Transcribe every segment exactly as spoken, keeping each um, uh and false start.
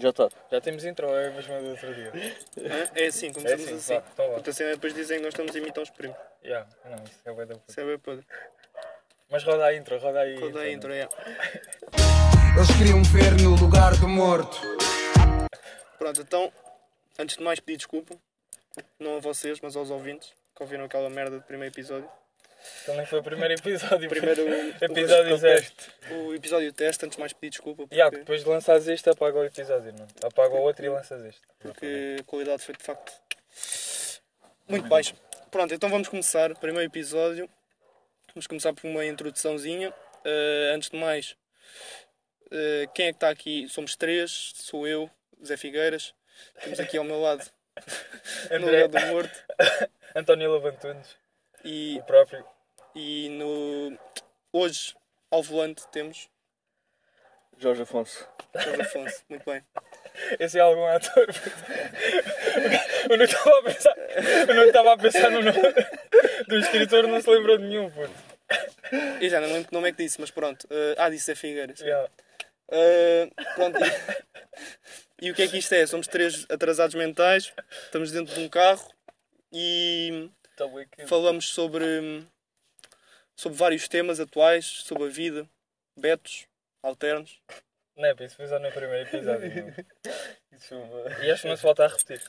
Já está. Já temos intro, é a mesma do outro dia. É assim, começamos É assim, assim. vá, então vá. Porque assim depois dizem que nós estamos a imitar os primos. Yeah, não, isso é bué da puta. Isso é bem podre. Mas roda a intro, roda aí. Roda a intro, né? é. Eles queriam ver no lugar do morto. Pronto, então, antes de mais pedir desculpa. Não a vocês, mas aos ouvintes que ouviram aquela merda do primeiro episódio. Então nem foi o primeiro episódio. Primeiro episódio teste. O episódio teste, antes de mais pedir desculpa. Porque, Yeah, depois de lançares este, apaga o episódio, não? Apaga o outro e lanças este. porque a qualidade foi de facto muito baixa. Pronto, então vamos começar. Primeiro episódio. Vamos começar por uma introduçãozinha. Uh, antes de mais, uh, quem é que está aqui? Somos três. Sou eu, Zé Figueiras. Temos aqui ao meu lado no André. lugar do morto. António Lavantunes, E, o próprio. e no... hoje, ao volante, temos Jorge Afonso. Jorge Afonso. Muito bem. Esse é algum ator. Eu não estava a pensar. Eu não estava a pensar no nome do escritor, não se lembrou de nenhum, puto. E já não lembro que nome é que disse, mas pronto. Uh, ah, disse Zé Figueiras. Yeah. Uh, pronto. E, e o que é que isto é? Somos três atrasados mentais. Estamos dentro de um carro e Tá bem que- falamos sobre, sobre vários temas atuais, sobre a vida, betos, alternos. Não é, isso foi só no primeiro episódio. Não. Isso, uh, E acho que não se volta a repetir.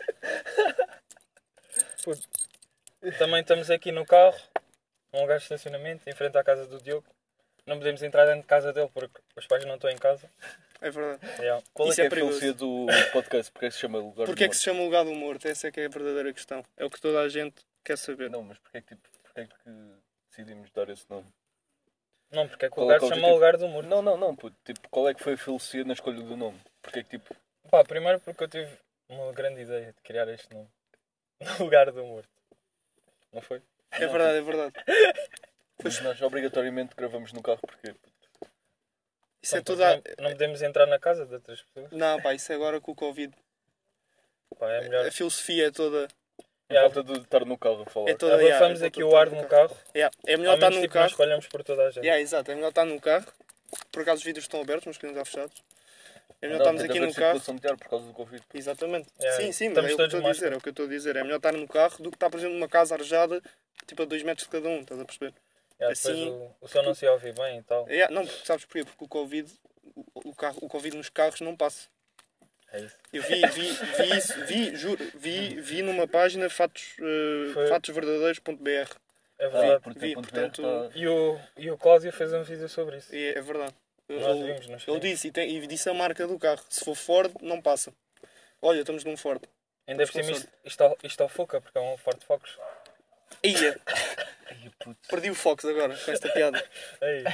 Puto. Também estamos aqui no carro, num lugar de estacionamento, em frente à casa do Diogo. Não podemos entrar dentro de casa dele porque os pais não estão em casa. É verdade. Yeah. Qual é Isso que é é a perigoso. filosofia do podcast? Porque é que se chama Lugar Porquê é do que se chama o lugar do morto? Essa é que é a verdadeira questão. É o que toda a gente quer saber. Morto? Não, mas porquê é que, tipo, porquê é que decidimos dar esse nome? Não, porque é que o Qual é lugar que é o se chama objetivo? lugar do morto. Não, não, não, puto. Tipo, qual é que foi a filosofia na escolha do nome? Porquê é que, tipo... Pá, primeiro porque eu tive uma grande ideia de criar este nome. No lugar do morto. Não foi? É verdade, é verdade. Mas nós obrigatoriamente gravamos no carro porque... Isso é Não, toda a... porque não, não podemos entrar na casa de outras pessoas. Não, pá, isso é agora com o Covid. Pá, é melhor. A filosofia é toda... Por Yeah. falta de estar no carro a falar. É toda... Abafamos yeah, é aqui toda- o ar no carro. Yeah, é melhor Ao estar menos num tipo, nós carro. escolhemos por toda a gente. Yeah, exato, é melhor estar num carro. Por acaso os vidros estão abertos, mas queremos estar fechados. É melhor Não, estarmos tem aqui de haver no carro. circulação de ar por causa do Covid. Exatamente. Yeah, Sim, sim, mas estamos é o que eu todos estou de a dizer, máscara. é o que eu estou a dizer. É melhor estar no carro do que estar, por exemplo, numa casa arejada, tipo a dois metros de cada um, estás a perceber? Yeah, assim- depois o, o som não se ouve bem e tal. É, não, porque sabes porquê? Porque o Covid, o, o, carro, o Covid nos carros não passa. É isso. Eu vi, vi, vi isso, vi, juro, vi, vi numa página fatos, uh, Foi- fatos verdadeiros ponto b r. É Ah, verdade. porque vi, tem ponto portanto- B R, tá- E, o, e o Cláudio fez um vídeo sobre isso. E é, é verdade. Nós Ele, vimos, nós ele vimos. disse, e, tem, e disse a marca do carro. Se for Ford, não passa. Olha, estamos num Ford. Ainda por com cima sorte. isto, isto, ao- isto ao foca, porque é um Ford Focus. Ia, Ai, puto. perdi o Fox agora com esta piada. Ei,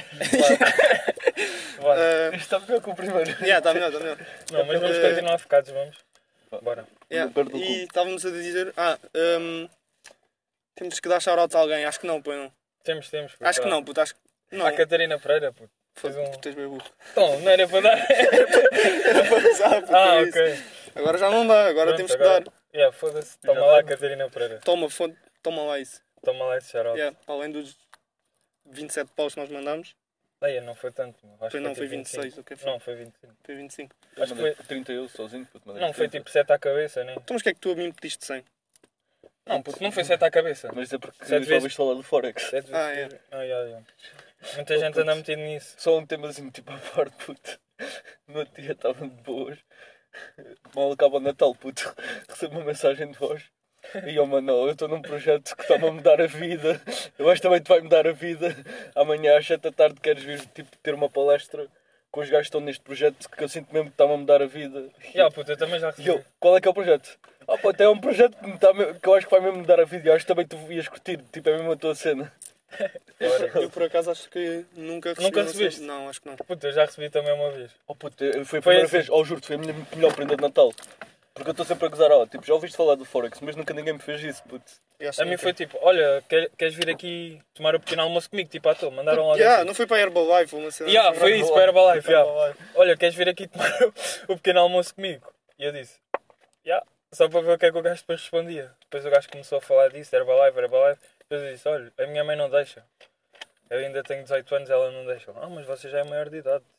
vai. Vai. Uh, Isto está melhor que o primeiro. yeah, está melhor, está melhor. Não, mas vamos Eh, continuar focados, vamos. Bora. Yeah, lugar do E cu. estávamos a dizer, ah, hum, temos que dar shout-out a alguém. Acho que não, pô, não. Temos, temos. puto. Acho que não, puto, acho que não. A Catarina Pereira, puto. Foi, Fez um... Tu és bem burro. Então, não era para dar. Era para usar, puto, Ah, é isso. ok. Agora já não dá, agora Pronto, temos que agora- dar. Yeah, foda-se. Já Toma lá, dá. Catarina Pereira. Toma, fonte, toma lá isso. Toma lá esse xarope. Yeah, para além dos vinte e sete paus que nós mandamos, Aí, não foi tanto. Acho foi, que não, foi tipo vinte e seis, vinte e cinco. o que foi? Não, foi vinte e cinco. Foi vinte e cinco. Eu Acho que mandei foi- trinta eu sozinho, puto, mandei Não, foi trinta. tipo sete à cabeça, né? Então mas que é que tu a mim me pediste cem? Não, puto, não foi sete à cabeça. Mas é porque Sete já vezes. ouviste falar do Forex. Sete Ah, vezes. é. Ah, yeah, yeah. Muita gente anda metido nisso. Só um temazinho tipo à parte, puto. No outro dia estava de boas. Mal acaba o Natal, puto. Recebo uma mensagem de voz. E oh mano, eu estou num projeto que está-me a mudar a vida. Eu acho que também te vai mudar a vida. Amanhã às sete da tarde queres vir tipo, ter uma palestra com os gajos que estão neste projeto que eu sinto mesmo que está-me a mudar a vida. Yeah, puto, eu também já E recebi. eu, qual é que é o projeto? Ah pô, até é um projeto que, me tá me- que eu acho que vai mesmo mudar a vida e eu acho que também tu ias curtir. Tipo, é mesmo a tua cena. Eu, por- eu por acaso acho que nunca recebi. Nunca uma cena- recebeste? Não, acho que não. Puto, eu já recebi também uma vez. Oh puto, foi a Foi primeira assim. vez, oh juro-te, foi a minha melhor prenda de Natal. Porque eu estou sempre a gozar, ó, tipo, já ouviste falar do Forex, mas nunca ninguém me fez isso, puto. Eu acho A que mim nunca. foi tipo, olha, quer- queres vir aqui tomar o pequeno almoço comigo? Tipo, à toa, mandaram logo Yeah, assim. não foi para a Herbalife ou uma cena. Yeah, assim. foi isso, para Herbalife, Foi yeah. Herbalife. Olha, queres vir aqui tomar o pequeno almoço comigo? E eu disse, yeah. Só para ver o que é que o gajo depois respondia. Depois o gajo começou a falar disso, Herbalife, Herbalife. Depois eu disse, olha, a minha mãe não deixa. Eu ainda tenho dezoito anos, ela não deixa. Ah, mas você já é maior de idade.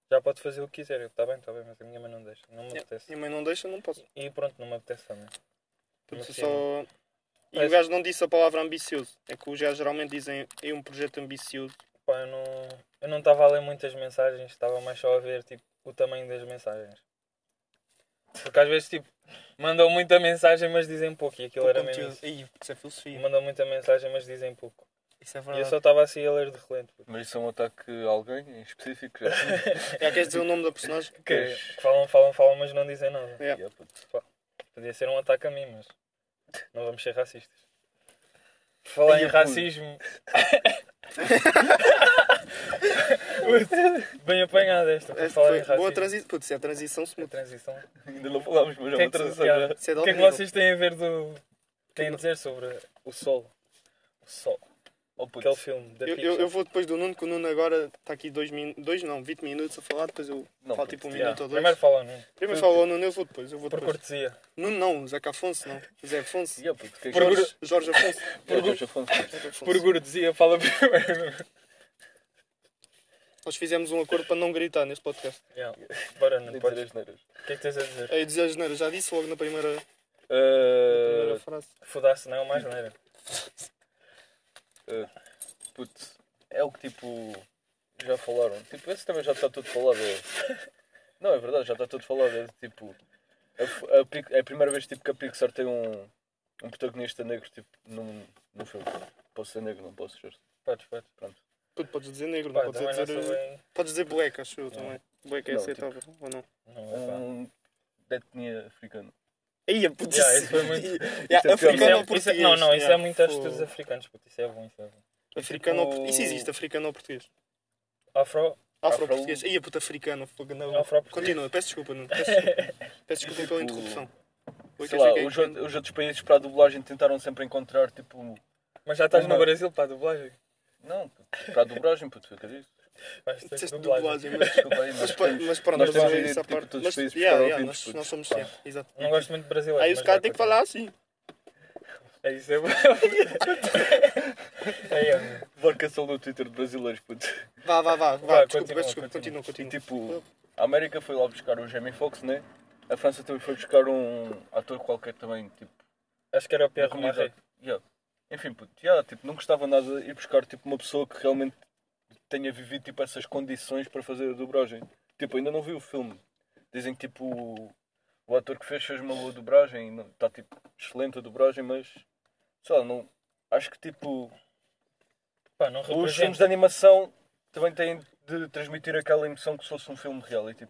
já pode fazer o que quiser. Eu, tá bem, tá bem, mas a minha mãe não deixa. Não me Yeah. apetece. Minha mãe não deixa, não posso. E pronto, não me apetece também. Porque Não se sei, só... E Mas- o gajo não disse a palavra ambicioso. É que os gajos geralmente dizem é um projeto ambicioso. Pá, eu não eu não estava a ler muitas mensagens, estava mais só a ver tipo, o tamanho das mensagens. Porque às vezes tipo, mandam muita mensagem mas dizem pouco e aquilo Com era conteúdo. mesmo isso. Ih, isso é filosofia. Mandam muita mensagem mas dizem pouco. Isso é E eu verdade. só estava assim a ler de relento. puto. Mas isso é um ataque a alguém em específico? Já sei. Já queres dizer o nome da personagem? Que, que falam, falam, falam mas não dizem nada. Yeah. Yeah, puto. Podia ser um ataque a mim, mas não vamos ser racistas. Por falar Ai, em eu racismo. Bem apanhada esta, por Esta falar foi em racismo. boa transição. Putz, isso é a transição A smooth. transição. Ainda não falámos, mas é Que é uma que- transição yeah. já. Isso é de O que é alto que nível. vocês têm a ver do. têm a dizer sobre o Sol? O Sol. Oh, puto. Aquele filme da Eu, Pixar. eu, eu vou depois do Nuno, que o Nuno agora está aqui dois minutos, dois não, vinte minutos a falar, depois eu Não, falo puto, tipo um Yeah. minuto ou dois. Primeiro fala, não? Primeiro fala o Nuno, eu vou depois, eu vou Por depois. cortesia. Nuno não, Zeca Afonso não, Zé Afonso. Yeah, puto, que é que Por- Jorge, Jorge Afonso. Yeah, Jorge Afonso. Zeca Afonso. Por cortesia, fala primeiro. Nós fizemos um acordo para não gritar neste podcast. Yeah. Bora, não Nem podes. dizer as neiras. O que é que tens a dizer? Aí dizer a geneira, já disse logo na primeira, na Uh, primeira frase. Foda-se, não, mais não era. uh, puto, é o que tipo. Já falaram. Tipo, esse também já está tudo falado. é- Não, é verdade, já está tudo falado. É tipo. A, f- a, Pic- é a primeira vez tipo, que a Pixar tem um, um protagonista negro tipo, num, num filme. Posso ser negro, não posso ser. Podes, podes. Puto, podes dizer negro, Pá, não podes também não dizer. sou bem. Podes dizer black, acho eu também. Black é Não, aceitável, ou não? Não, é pá. Um de etnia africana. Aí, putz, Yeah, isso foi muito- Yeah, Isso é Isso africano é- ou isso é- português? não, não, isso é Yeah, muito fogo. aos estudos africanos, puto. Isso é bom, isso é bom. Africano ou Tipo- português? Isso existe, africano ou português? Afro. Afro-português. Aí, puta, africano. fogo, não. Afro-português. Continua, peço desculpa, não. Peço desculpa, peço desculpa pela Tipo, interrupção. Oi, Sei quer lá, dizer que é os, que- outros- os outros países para a dublagem tentaram sempre encontrar tipo. Mas já estás Uma- no Brasil para a dublagem. Não, para a dublagem, puto, foi o que eu disse. Vais ter Disseste dublagem. dublagem, mas... Desculpa aí, Mas, mas, pa- temos- mas pronto, nós mas temos isso de ir, à tipo, parte. todos Mas, os países yeah, buscar yeah, ouvintes, nós, puto. nós somos, Pá. yeah, exato. Não gosto muito de brasileiro. Aí os caras têm que falar assim. É isso, é bom. Aí, é. Marcação no Twitter de brasileiros, puto. Vá, vá, vá, Vá, vá, desculpa, continua, peço desculpa, continua. continua, E continua. tipo, a América foi lá buscar o Jamie Foxx, né? A França também foi buscar um ator qualquer também, tipo, Acho que era o da Pierre comunidade. Marré. Yeah. Enfim, puto, yeah, tipo, não gostava nada de ir buscar tipo, uma pessoa que realmente tenha vivido tipo, essas condições para fazer a dobragem. Tipo, ainda não vi o filme. Dizem que tipo, o, o ator que fez fez uma boa dobragem, está tipo, excelente a dobragem, mas sei lá, não, acho que tipo, Pá, não os filmes de representa. animação também têm de transmitir aquela emoção que se fosse um filme real. E, tipo,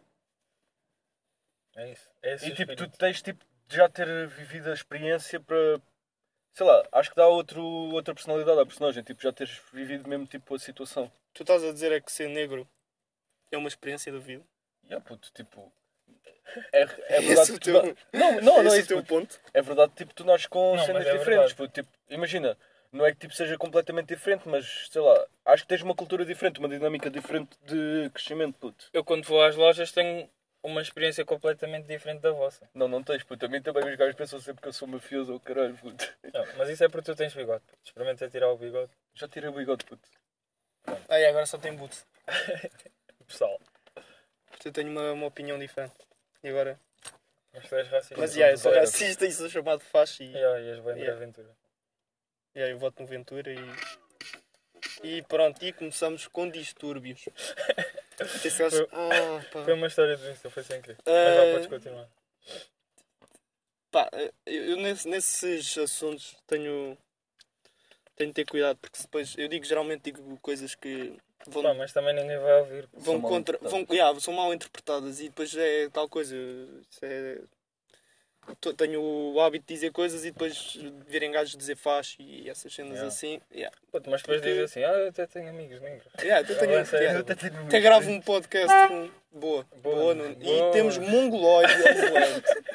É isso. É esse e o tipo, tu espírito. tens tipo, de já ter vivido a experiência para, sei lá, acho que dá outro, outra personalidade à personagem, tipo, já teres vivido mesmo tipo a situação. Tu estás a dizer é que ser negro é uma experiência da vida. Yeah, puto, tipo, é, é Esse verdade é o que tu teu- na- não, não, não é Esse é o isso, teu puto. ponto. É verdade, tipo, tu nasces com Não, cenas mas é diferentes, verdade. puto, tipo, imagina, não é que tipo seja completamente diferente, mas sei lá, acho que tens uma cultura diferente, uma dinâmica diferente de crescimento, puto. Eu quando vou às lojas tenho uma experiência completamente diferente da vossa. Não, não tens, puto, a mim também os gajos pensam sempre que eu sou mafioso ou caralho, puto. Não, mas isso é porque tu tens bigode. puto. Experimenta tirar o bigode. Já tirei o bigode, puto. Aí agora só tem boot. Pessoal. Eu tenho uma, uma opinião diferente. E agora? Mas tu és racista. Mas Sim, yeah, eu sou era. racista e sou chamado de facho e, Yeah, e és bem Yeah. da aventura. e aí eu voto no Ventura e. E pronto, e começamos com distúrbios. Esse gajo- Ah, pá. Foi uma história do Insta, foi sem querer. Mas Ah, já podes continuar. Pá, eu, eu nesse- nesses assuntos tenho. Tenho de ter cuidado porque depois. Eu digo geralmente digo coisas que vão. Pá, mas também ninguém vai ouvir. vão São mal contra. Vão, interpretadas. yeah, são mal interpretadas e depois é tal coisa. Isso é. to- Tenho o hábito de dizer coisas e depois virem gajos dizer faz e essas cenas Yeah. assim. Yeah. Puto, mas depois Porque- dizes assim, ah, eu até tenho amigos negros. Yeah, até tenho, Não, é sério. yeah, Eu até tenho até gravo um podcast com. Boa, boa, Boa, Nuno. boa. E temos mongoloide ao volante.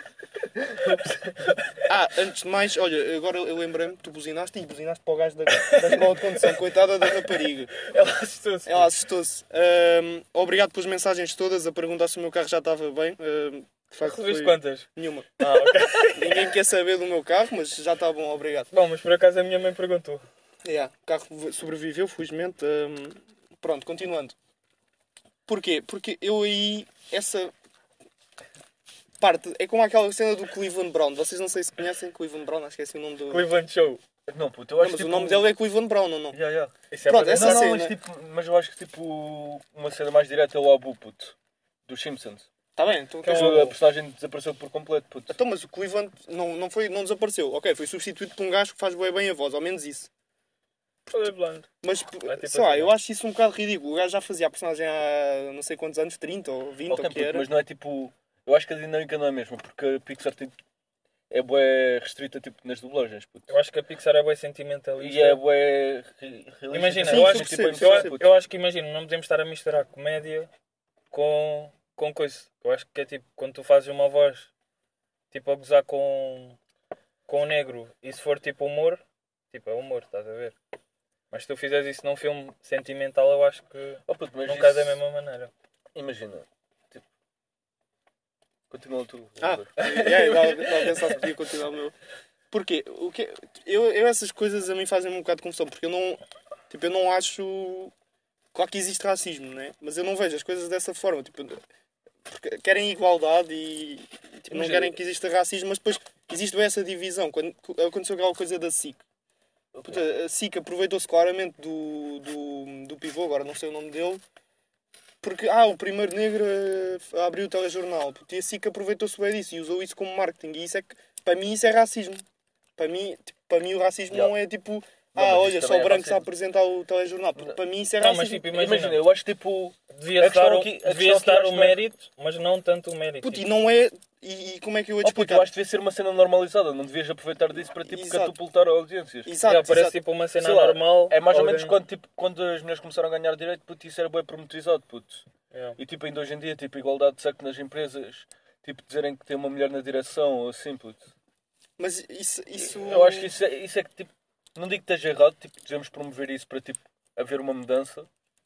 Ah, antes de mais, olha, agora eu lembrei-me, tu buzinaste e buzinaste para o gajo da, da escola de condução, coitada da rapariga. Ela assustou-se. Ela assustou-se. Ahm, obrigado pelas mensagens todas, a perguntar se o meu carro já estava bem. Ahm, de facto, Recebeste foi quantas? nenhuma. Ah, ok. Ninguém quer saber do meu carro, mas já está bom, obrigado. Bom, mas por acaso a minha mãe perguntou. Yeah, o carro sobreviveu, felizmente. Ahm, pronto, continuando. Porquê? Porque eu aí, essa parte, é como aquela cena do Cleveland Brown. Vocês não sei se conhecem Cleveland Brown, acho que é assim o nome do... Cleveland Show. Não, puto, eu Não, acho mas tipo... o nome dele é Cleveland Brown, não, não? Yeah, yeah. Isso é Pronto, para- essa Não, não, cena- mas, tipo, mas eu acho que tipo uma cena mais direta é o Abu, puto. Dos Simpsons. Está bem, então... Que é queres- um- A personagem desapareceu por completo, puto. Então, mas o Cleveland não, não, foi, não desapareceu. Ok, foi substituído por um gajo que faz bem, bem a voz, ao menos isso. Cleveland. Mas, É tipo sei lá, assim, eu não? acho isso um bocado ridículo. O gajo já fazia a personagem há não sei quantos anos, trinta ou vinte, Ok, ou o que puto, era. mas não é tipo... Eu acho que a dinâmica não é a mesma, porque a Pixar tipo, é bué restrita tipo, nas dublagens, puto. Eu acho que a Pixar é bem sentimentalista. E é bué re- realista. Imagina, Sim, eu, eu acho, percebo, eu, eu acho- percebo. eu acho que imagina, não podemos estar a misturar comédia com, com coisa. Eu acho que é tipo, quando tu fazes uma voz tipo a gozar com, com o negro e se for tipo humor, tipo é humor, estás a ver? Mas se tu fizeres isso num filme sentimental, eu acho que Oh, puto, mas não isso- cai da mesma maneira. Imagina, tipo... Continua tu. Ah, é, estava a pensar se podia continuar o meu. Porquê? O que, eu, eu essas coisas a mim fazem-me um bocado de confusão, porque eu não, tipo, eu não acho... Claro que existe racismo, né? Mas eu não vejo as coisas dessa forma. Tipo, porque querem igualdade e tipo, não Imagina- querem que exista racismo, mas depois existe bem essa divisão. Quando aconteceu aquela coisa da S I C. Puta, a S I C aproveitou-se claramente do, do, do pivô, agora não sei o nome dele, porque ah, o primeiro negro a abrir o telejornal. Puta, e a S I C aproveitou-se bem disso e usou isso como marketing. E isso é que, para mim, isso é racismo. Para mim, tipo, para mim o racismo Yeah. não é tipo, Não, ah, mas olha, isso só também é brancos a racismo. apresentar o telejornal. Porque para mim isso é Não, racismo. mas tipo, imagina, Imagina, eu acho tipo... devia-se a questão dar, o- aqui- a questão devia-se aqui dar acho o que não é- mérito, mas não tanto o mérito. Puto, e tipo. não é. E, e como é que eu ia te Oh, puto, explicar? eu acho que devia ser uma cena normalizada, não devias aproveitar disso para tipo Exato. catapultar audiências. Exato, Yeah, parece exato. tipo uma cena Sei lá, normal. É mais ou alguém- menos quando, tipo, quando as mulheres começaram a ganhar direito, puto, isso era bem prometizado, puto. Yeah. E tipo, ainda hoje em dia, tipo, igualdade de sexo nas empresas, tipo, dizerem que tem uma mulher na direção, ou assim, puto. Mas isso. isso... Eu acho que isso é, isso é que, tipo, não digo que esteja errado, tipo, devemos promover isso para, tipo, haver uma mudança.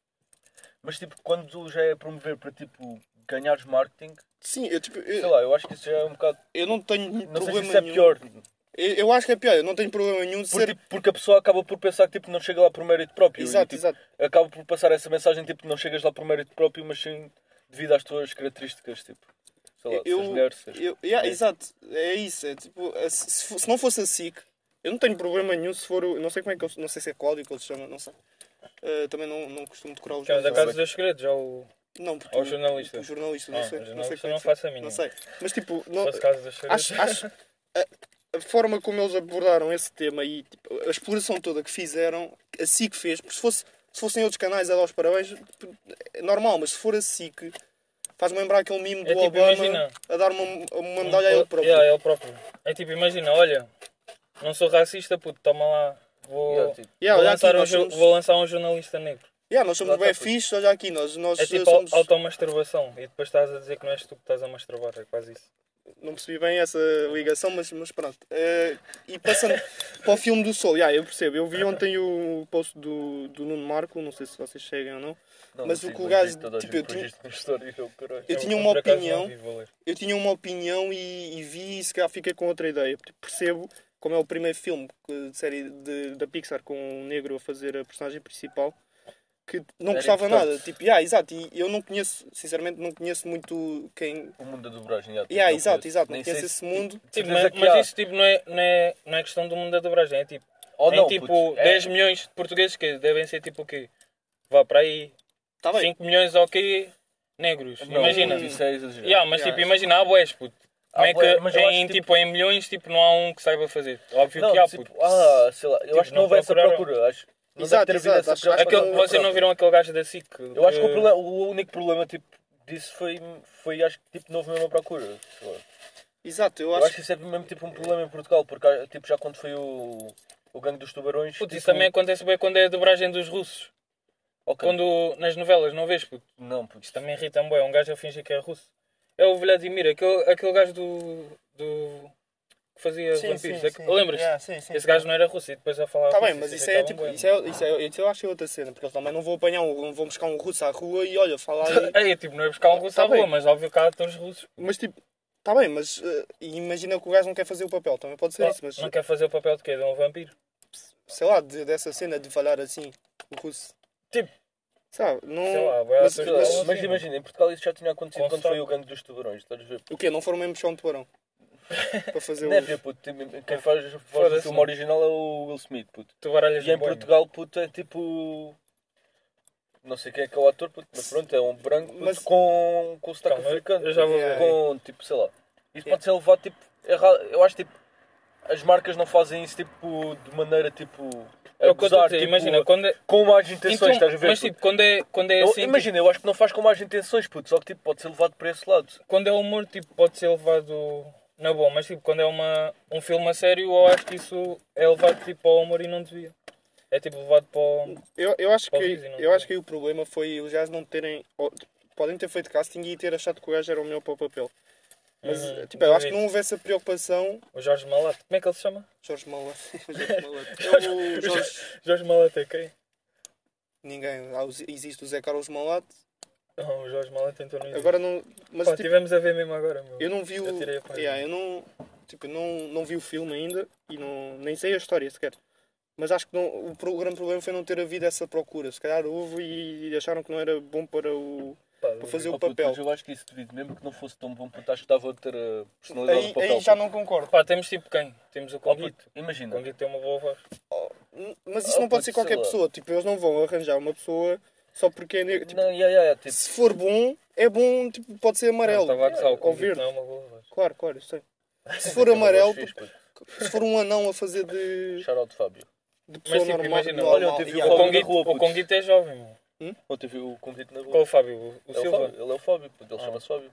Mas, tipo, quando já é promover para, tipo, ganhares marketing, Sim, eu, tipo, eu, sei lá, eu acho que isso já é um bocado... eu não tenho Não sei se problema isso é nenhum. pior. Eu, eu acho que é pior, eu não tenho problema nenhum de Por, ser. tipo, porque a pessoa acaba por pensar que, tipo, não chega lá por mérito próprio. Exato, e, tipo, exato. acaba por passar essa mensagem, tipo, não chegas lá por mérito próprio, mas sim devido às tuas características, tipo, sei lá, Eu, seres mulher, seres... eu, yeah, é. Exato, é isso. É, tipo, a- se, fo- se não fosse a S I C, eu não tenho problema nenhum se for o. Não sei como é que ele, não sei se é Cláudio que ele se chama, não sei. Uh, também não, não costumo decorar os Que é da nomes. Casa dos Segredos, já o. Não, porque Ao o- jornalista. O jornalista, Ah, não sei. o Não sei jornalista como é não que se- faço a mínima. Não sei. Mas tipo, não, Fosse Casa dos Segredos. acho, acho a, a forma como eles abordaram esse tema e tipo, a exploração toda que fizeram, a S I C fez, porque se, fosse, se fossem outros canais a dar os parabéns, é normal, mas se for a S I C, faz-me lembrar aquele mimo do É tipo, Obama imagina. a dar uma, uma medalha a ele próprio. Yeah, ele próprio. É tipo, imagina, olha, não sou racista, puto, toma lá. Vou, Yeah, tipo, Yeah, vou, olha lançar aqui, um, nós jo- somos- vou lançar um jornalista negro. Yeah, nós somos Lá bem está, puto. fixos, olha aqui, nós, nós É tipo somos... au- automasturbação. E depois estás a dizer que não és tu que estás a masturbar. É quase isso. Não percebi bem essa ligação, mas, mas pronto. Eh, e passando para o filme do Sol, yeah, eu percebo. Eu vi ontem o post do, do Nuno Marco, não sei se vocês seguem ou não. Não, Mas sim, o que o mas gajo- isto toda a tipo, gente eu pôs tinha- isto na história, eu, caralho. Eu Eu, tinha eu, uma por acaso, opinião. não vi, vou ler. Eu tinha uma opinião e, e vi e se calhar fiquei com outra ideia. Porque percebo, como é o primeiro filme que- de série de, da Pixar com um negro a fazer a personagem principal, que não Era gostava importante. nada. Tipo, yeah, exato. E eu não conheço, sinceramente, não conheço muito quem. O mundo da dobragem, já, tipo, Yeah, não exato, conheço. exato. Não Nem conheço sei esse se- mundo. de Tipo, certeza mas, que mas há. isso tipo, não, é, não, é, não é questão do mundo da dobragem. É tipo, Ou tem não, tipo puto, é- dez milhões de portugueses que devem ser tipo o quê? Vá para aí. Está bem. cinco milhões ou quê? Negros. Não, imagina. puto, isso é exagerado. Yeah, mas Yeah, tipo, imagina, há boés, puto. Como Há é bué, que mas eu em, acho, tipo, em milhões tipo, não há um que saiba fazer? Óbvio Não, que há, tipo, puto. ah, sei lá, eu Tipo, acho que não não houve essa procuraram. procura. Acho, não Exato, deve ter havido exato, essa acho- acho que preocupação. Aquele, não- vocês não viram aquele gajo da S I C? Eu acho que o, que- problema, o único problema tipo, disso foi, foi, acho que tipo, não houve mesmo a procura. Sei lá. Exato, eu Eu acho acho que isso é mesmo tipo um problema em Portugal, porque tipo, já quando foi o, o Gangue dos Tubarões. Puto, tipo, isso também acontece bem quando é a dobragem dos russos. ok. Quando nas novelas, não vês, puto? Não, puto. Isso também irrita-me bem. É um gajo a fingir que é russo. É o Vladimir, aquele, aquele gajo do. do que fazia vampiros. É que- Lembras-te? Yeah, sim, sim. Esse gajo não era russo e depois a falar Está russo. bem, mas isso é tipo. irritava-me Isso, é, isso, é, isso eu acho que é outra cena, porque eu também não vou apanhar um. Não vou buscar um russo à rua e olha, falar aí. bué. É, tipo, não é buscar um russo Tá à rua, bem. mas óbvio que há atores russos. Mas tipo. Está bem, mas eh, imagina que o gajo não quer fazer o papel, também pode ser isso, mas Não quer fazer o papel de quê? De um vampiro? sei lá, de- dessa cena de falar assim, o russo. Sabe, não... Sei lá, vai mas, às Sei lá, mas- pessoas- mas assim, imagina, em Portugal isso já tinha acontecido Com quando foi sotaque. o gangue dos tubarões, estás a ver? o quê? Não foram mesmo chão de tubarão? Para fazer Deve o... ver, puto. Tem- Quem faz a voz do Foda-se, filme mano. original é o Will Smith, puto. Tu baralhas E em bem, Portugal, puto, é tipo... Não sei quem é que é o ator, puto, mas pronto, é um branco puto, Mas- com, com sotaque Calma, africano. eu já vou ver. Com, tipo, sei lá. Isso pode ser levado, tipo, errado. Eu acho, tipo, as marcas não fazem isso, tipo, de maneira, tipo... É o que eu estou a gozar, dizer, tipo, imagina, quando é... com más intenções, Então, estás a ver? mas puto? tipo, quando é, quando é Eu- assim, imagina, eu acho que não faz com más intenções, puto, só que tipo, pode ser levado para esse lado. tipo, quando é humor, tipo, pode ser levado na boa, mas tipo, quando é uma, um filme a sério, eu acho que isso é levado tipo ao humor e não devia. É tipo levado para o... Eu, eu, acho que, Para o Disney, não eu sei. acho que aí o problema foi os gajos não terem... ou, podem ter feito casting e ter achado que o gajo era o melhor para o papel. Mas, Uhum, tipo, eu acho que duvido. não houve essa preocupação... O Jorge Malata, como é que ele se chama? Jorge Malata. Jorge Malata. É o Jorge... Jorge Malata é quem? Ninguém. Há os- Existe o Zé Carlos Malate. Não, o Jorge Malata então não existe. Agora não... Mas, Pá, tipo, tivemos a ver mesmo agora, meu. eu não vi o... Eu tirei a página. Yeah, eu não... Tipo, eu não, não vi o filme ainda e não, nem sei a história sequer. Mas acho que não, o pro- grande problema foi não ter havido essa procura. Se calhar houve e acharam que não era bom para o... Pá, para fazer Oh, o puto, papel. mas eu acho que isso devido, mesmo que não fosse tão bom, puto, acho que estava a ter a personalidade Aí, do papel. aí já puto. não concordo. Pá, temos tipo quem? Temos o Oh, Conguito. puto, O imagina. Conguito tem uma boa voz. Mas isso Ah, não pode pode ser ser qualquer lá. pessoa. Tipo, eles não vão arranjar uma pessoa só porque é negro. Tipo, Não, yeah, yeah, yeah, tipo, se for bom, é bom, tipo, pode ser Não, amarelo. estava a gozar, o ou Conguito verde. não é uma boa voz. Claro, claro, eu sei. Se for tem uma amarelo, voz fixe, puto. se for um anão a fazer de, Shout out Fábio. de pessoa Mas, tipo, normal, imagina, normal, olha, ontem vi yeah. O Fábio na Conguito, rua, o puto. Conguito é jovem, meu. Ontem vi o convite na rua. Qual o Fábio? O, o É o Silva? Fábio, ele é o Fábio, puto, ele Ah. chama-se Fábio.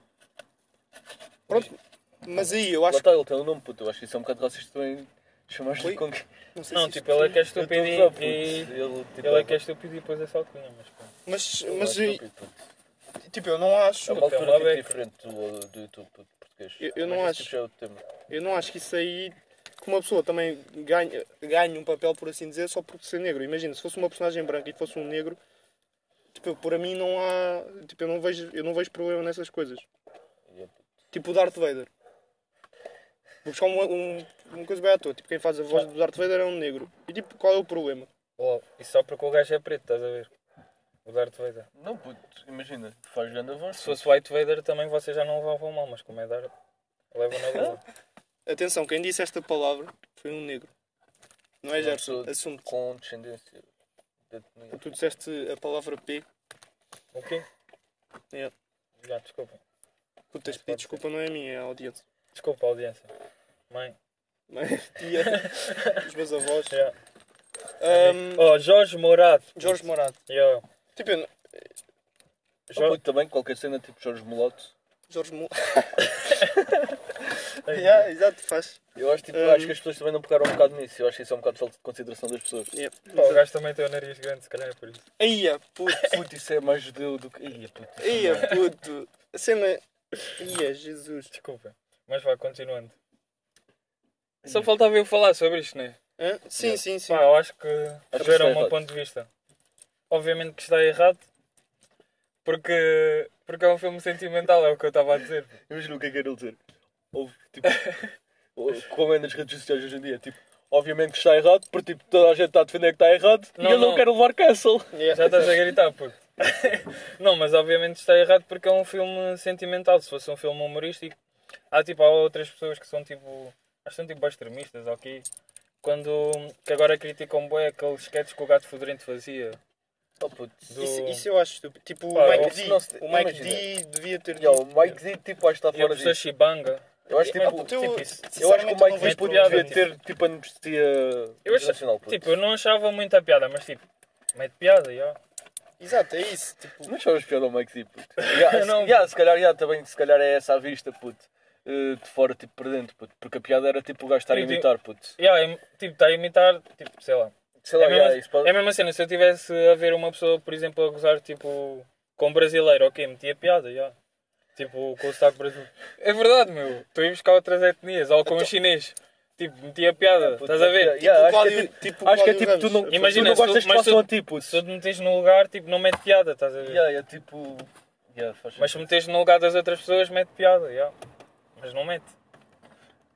Pronto, mas aí eu Lá acho está, ele tem um nome, puto. Eu acho que isso é um bocado racista também. Chamaste Oi? de com... que. Não, sei Não, se tipo, isto- ele é que é Eu estou a estúpido usar, puto. e... Ele, tipo, Ele é que é estúpido e depois é só cunha, mas pá. Mas, ele é mas aí, estúpido, puto. tipo, eu não acho. É uma Tem altura uma tipo beca. diferente do, do YouTube puto, português. Eu- eu não Mas acho. esse tipo já é outro tema. Eu não acho que isso aí. Que uma pessoa também ganhe, ganhe um papel, por assim dizer, só por ser negro. Imagina, se fosse uma personagem branca e fosse um negro, tipo, para mim não há. Tipo, eu não vejo, eu não vejo problema nessas coisas. Yeah, puto. Tipo o Darth Vader. Vou buscar uma, um, uma coisa bem à toa. Tipo, quem faz a voz do Darth Vader é um negro. E tipo, qual é o problema? Oh, e só porque o gajo é preto, estás a ver? O Darth Vader. Não, puto, imagina, faz grande voz. Se fosse White Vader também vocês já não levavam mal, mas como é Darth, levam na boa. Atenção, quem disse esta palavra foi um negro. Não é Uma Gerson? pessoa Assunto. com descendência. de etnia. Tu disseste a palavra P. O quê? Yeah. Já, desculpa. Tu tens Mas pedido pode desculpa, não é a minha, é a audiência. Desculpa, audiência. Mãe. Não é? Tia, os meus avós. Yeah. Ahm, Oh, Jorge Morato. Jorge Morado. Yeah. Tipo, eu não- Ah, Jo- puto, também qualquer cena tipo Jorge Mulato. Jorge Mo... yeah, exato, faz. Eu acho, tipo, Um, acho que as pessoas também não pegaram um bocado nisso. Eu acho que isso é um bocado de falta de consideração das pessoas. Yeah. Pá, o gajo também tem o nariz grande, se calhar é por isso. Ia, puto. Puto, isso é mais judeu do que. Ia, puto. isso Ia, não é. puto. A cena... Ia, Jesus. Desculpa. Mas vá, continuando. Só faltava eu falar sobre isto, não é? Hã? Sim, sim, sim. Pá, eu acho que Acho que gera está o meu errado. ponto de vista. Obviamente que está errado, porque, porque é um filme sentimental, é o que eu estava a dizer. Imagina o que é que era ele dizer. Houve, tipo, como é nas redes sociais hoje em dia, tipo, obviamente que está errado, porque tipo, toda a gente está a defender que está errado Não, e eu não, não. quero levar cancel. Yeah. Já estás a gritar, puto. Não, mas obviamente está errado porque é um filme sentimental. Se fosse um filme humorístico, há tipo há outras pessoas que são tipo. Acho que são tipo extremistas, ok? Quando. Que agora criticam bué aqueles sketches que o gato fedorento fazia. Oh, puto. Do... Isso, isso eu acho estúpido. Tipo, Pá, o Mike ou D. se não se- O Mike imagina. D devia ter Yeah, dito. o Mike D, tipo, acho que está E a fora professora disso. Shibanga. Eu acho, É, tipo, pá, Tu, tipo isso. eu acho que o sinceramente, eu não Mike D vejo puto, piada, devia problema. ter, tipo, anestia Eu acho, internacional, puto. tipo, eu não achava muita piada, mas tipo, mete piada, já. Exato, é isso. Tipo, Não achavas piada ao Mike D, puto? Yeah, Eu não- se, yeah, se calhar, yeah, também, se calhar é essa à vista, puto. Eh, de fora, tipo, para dentro, puto. Porque a piada era, tipo, o gajo estar a Eu digo- imitar, puto. Já, é, tipo, está a imitar, tipo, sei lá. Sei lá, É yeah, mesmo, isso pode... é a mesma cena, se eu tivesse a ver uma pessoa, por exemplo, a gozar tipo com um brasileiro, ok, metia piada, já. Tipo, com o sotaque brasileiro. É verdade, meu. Estou a ir buscar outras etnias, ou com um chinês. Tipo, metia piada, Puto, estás a ver? yeah, yeah, tipo, acho que é Cláudio- tipo, tipo acho que é Cláudio tipo, tu não, Ramos. Imagina, tu não se tu- gostas que mas façam tu- a ti, puto. Se tu te metes no lugar, tipo, não mete piada, estás a ver? Yeah, é tipo... Yeah, faz Mas se sentido. metes no lugar das outras pessoas, mete piada, já. Mas não mete.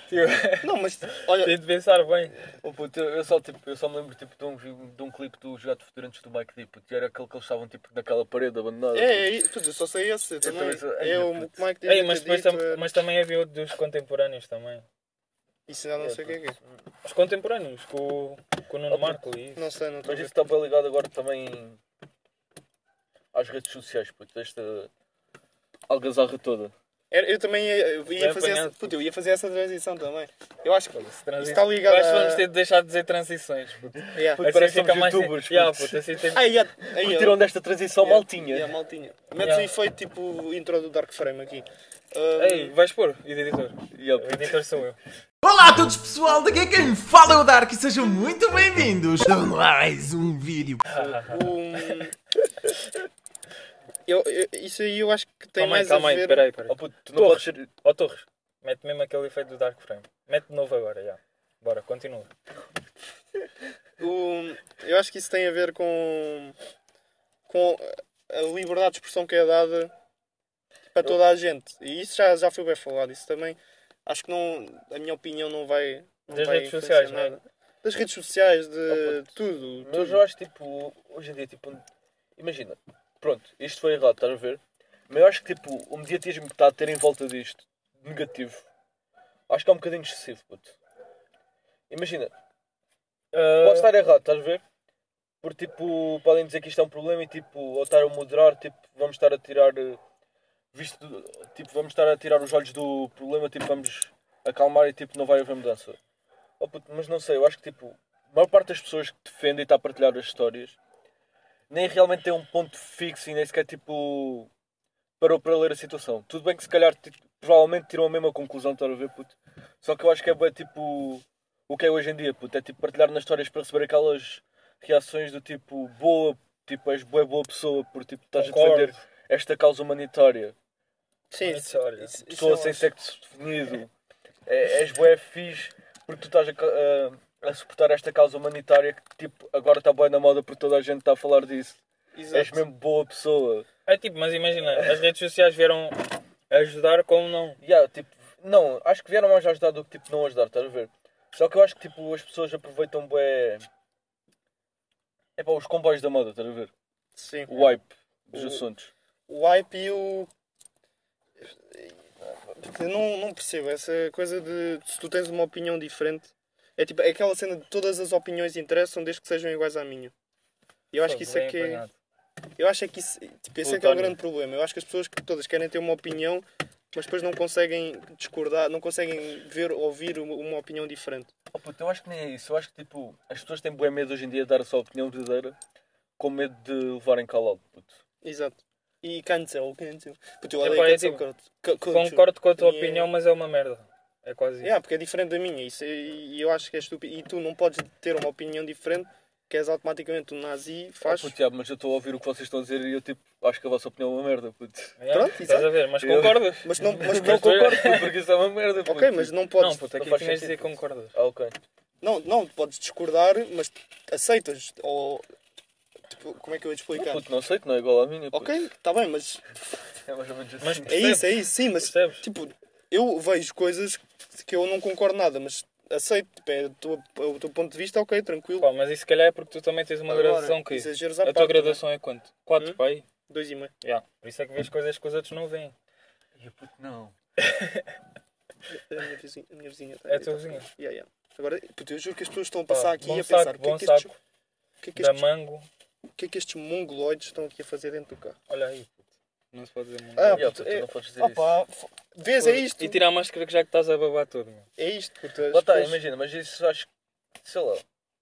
Tipo, Não, mas olha, tem de pensar bem. Oh, puto, eu, eu só, tipo, eu só me lembro tipo, de, um, vi- de um clipe do Jogato Futuro antes do Mike D, puto, e era aquele que eles estavam tipo, naquela parede abandonada. é, é, puto, eu só sei esse. Eu também. também sou- ai, É meu o puto. Mike Ei, Diz mas, depois dito, tam- é- mas também havia outro dos contemporâneos também. Isso já não sei o que é que é. Os contemporâneos, com, o- com o Nuno Oh, puto. Marco e isso. Não sei, não estou a Mas ver. isso está bem ligado agora também às redes sociais, puto, esta algazarra toda. Era- Eu também ia, eu ia Bem fazer essa, apanhado. puto, eu ia fazer essa transição também. Eu acho que Se transi- isso está ligado Eu acho que a- vamos ter de deixar de dizer transições. Puto. Yeah. Puto, Assim parece que fica somos mais. youtubers, Yeah, puto. puto, assim tem... Ah, yeah, aí, Curtiram ó. desta transição Yeah, maltinha. yeah, maltinha. Metes Yeah. um efeito tipo o intro do Dark Frame aqui. Um, Ei, vais pôr, editor. Yeah, O puto. editor sou eu. Olá a todos pessoal, daqui é quem fala é o Dark e sejam muito bem-vindos a mais um vídeo. um, eu, eu- isso aí eu acho que tem Calma aí, mais calma a aí, ver. peraí, peraí. Oh, puto, tu não podes ser... Ó Torres, mete mesmo aquele efeito do Dark Frame. Mete de novo agora, já. Bora, continua. O- eu acho que isso tem a ver com, com a liberdade de expressão que é dada para toda a gente. E isso já, já foi bem falado. Isso também, acho que não, a minha opinião não vai. Não Das vai redes sociais, influenciar não é? nada. Das redes sociais, de Oh, puto. tudo. Mas tudo. eu acho tipo, hoje em dia, tipo, imagina, pronto, isto foi errado, estás a ver? Mas eu acho que tipo, o mediatismo que está a ter em volta disto, negativo, acho que é um bocadinho excessivo, puto. Imagina, Ah, pode estar errado, estás a ver? Porque tipo, podem dizer que isto é um problema e tipo, ou estar a moderar, tipo, vamos estar a tirar, eh, visto, do- tipo, vamos estar a tirar os olhos do problema, tipo, vamos acalmar e tipo, não vai haver mudança. Oh, puto, mas não sei, eu acho que tipo, a maior parte das pessoas que defendem e está a partilhar as histórias nem realmente tem um ponto fixo e nem sequer tipo parou para ler a situação. Tudo bem que se calhar tipo, provavelmente tiram a mesma conclusão, estás a ver, puto? Só que eu acho que é bué, tipo o que é hoje em dia, puto, é tipo partilhar nas histórias para receber aquelas reações do tipo boa, tipo és bué boa pessoa por tipo estás a Concordo. defender esta causa humanitária. Sim, Bonito, isso, olha. isso, isso Pessoa eu sem acho. sexo definido. É, és bué fixe porque tu estás a, ca- a, a suportar esta causa humanitária que tipo agora está bué na moda porque toda a gente está a falar disso. És Exato. mesmo boa pessoa. É tipo, mas imagina, as redes sociais vieram ajudar como não. Yeah, tipo, não, acho que vieram mais a ajudar do que tipo não ajudar, estás a ver? Só que eu acho que tipo as pessoas aproveitam bué. É para os comboios da moda, estás a ver? Sim. O hype dos O- assuntos. O hype e o. Eu não, não percebo essa coisa de se tu tens uma opinião diferente. É tipo é aquela cena de todas as opiniões interessam desde que sejam iguais à minha. Eu acho que isso é Bem que é. apanhado. Eu acho é que isso, tipo, esse é que é o grande problema. Eu acho que as pessoas que todas querem ter uma opinião, mas depois não conseguem discordar, não conseguem ver, ouvir uma, uma opinião diferente. Oh, puto, eu acho que nem é isso. Eu acho que tipo, as pessoas têm bué medo hoje em dia de dar a sua opinião verdadeira com medo de levarem calado, puto. Exato. E cancel, cancel. Puto, eu Epá, odeio é cancel tipo, culture. Cu- culture. Concordo com a tua E é- opinião, mas é uma merda. É quase isso. Yeah, porque é diferente da minha. Isso, é- e eu acho que é estúpido. E tu não podes ter uma opinião diferente, que és automaticamente um nazi, faz. Oh, puto, yeah, mas eu estou a ouvir o que vocês estão a dizer e eu tipo, acho que a vossa opinião é uma merda, puto. Yeah, Pronto, estás a ver, mas Eu- concordas? Mas não, mas Mas não, não concordo, puto, porque isso é uma merda, puto. ok, mas não Não, podes. puto, não aqui faz tinhas de sentido, dizer puto. concordas. Ah, ok. Não, não, podes discordar, mas aceitas. Ou. Tipo, como é que eu ia te explicar? Puto, não sei que não é igual à minha, puto. Ok, está bem, mas É mais ou menos assim. Mas- é Percebes? isso, é isso, sim, mas Percebes? tipo, eu vejo coisas que eu não concordo nada, mas aceito, tipo, é o teu, é o teu ponto de vista, ok, tranquilo. Pá, mas isso se calhar é porque tu também tens uma Agora, graduação que exageros à a tua parte, graduação é quanto? quatro, Hum? pá aí? Dois e meio. Yeah. Por isso é que vês coisas que os outros não veem. Ai, puto, não. A minha vizinha. A minha vizinha tá É a ali, tua tá. vizinha. Yeah, yeah. Agora, puto, eu juro que as pessoas estão a Pá, passar aqui bom e a pensar saco, o que, é bom que estes, saco. o, que, é que Da estes, mango. o que é que estes mongoloides estão aqui a fazer dentro do carro. Olha aí, puto. Não se pode dizer muito. Ah, Yeah, puto, puto, é- não podes dizer isso. Opa, f- vês, é isto. E tira a máscara que já que estás a babar todo. Meu. É isto, puto. as Lá está, pessoas- imagina, mas isso acho que, sei lá,